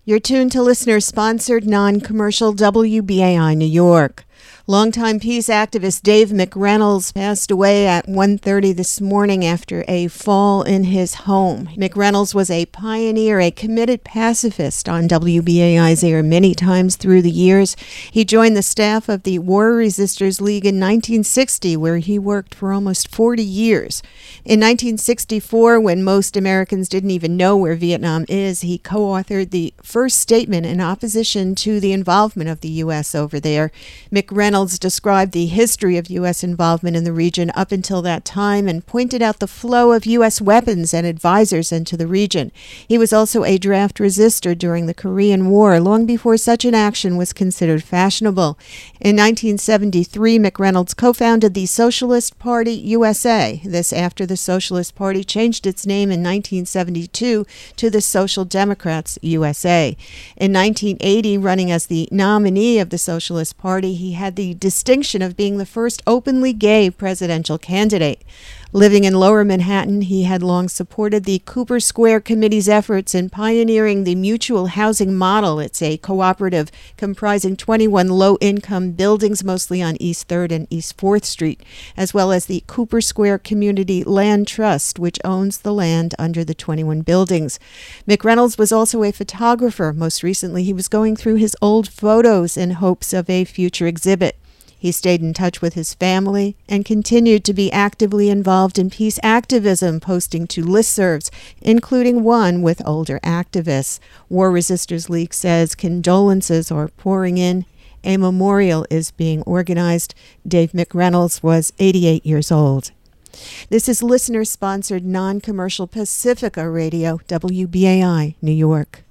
You're tuned to listener-sponsored, non-commercial WBAI New York. Longtime peace activist Dave McReynolds passed away at 1:30 this morning after a fall in his home. McReynolds was a pioneer, a committed pacifist on WBAI's air many times through the years. He joined the staff of the War Resisters League in 1960, where he worked for almost 40 years. In 1964, when most Americans didn't even know where Vietnam is, he co-authored the first statement in opposition to the involvement of the U.S. over there. McReynolds described the history of U.S. involvement in the region up until that time and pointed out the flow of U.S. weapons and advisors into the region. He was also a draft resistor during the Korean War, long before such an action was considered fashionable. In 1973, McReynolds co-founded the Socialist Party USA. This after the Socialist Party changed its name in 1972 to the Social Democrats USA. In 1980, running as the nominee of the Socialist Party, he had the distinction of being the first openly gay presidential candidate. Living in Lower Manhattan, he had long supported the Cooper Square Committee's efforts in pioneering the mutual housing model. It's a cooperative comprising 21 low-income buildings, mostly on East 3rd and East 4th Street, as well as the Cooper Square Community Land Trust, which owns the land under the 21 buildings. McReynolds was also a photographer. Most recently, he was going through his old photos in hopes of a future exhibit. He stayed in touch with his family and continued to be actively involved in peace activism, posting to listservs, including one with older activists. War Resisters League says condolences are pouring in. A memorial is being organized. Dave McReynolds was 88 years old. This is listener-sponsored, non-commercial Pacifica Radio, WBAI, New York.